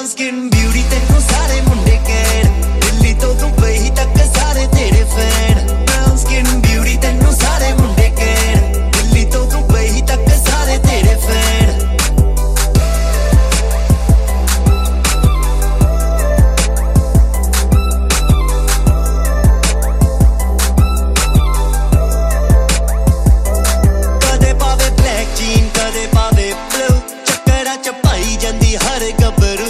Brown skin beauty ਤੈਨੂੰ ਸਾਰੇ ਮੁੰਡੇ ਕਹਿਣ, ਦਿੱਲੀ ਤੋਂ ਦੁਬਈ ਤੱਕ ਸਾਰੇ ਤੇਰੇ ਫੈਨ। ਬ੍ਰਾਊਨ ਸਕਿਨ ਬਿਊਟੀ ਤੈਨੂੰ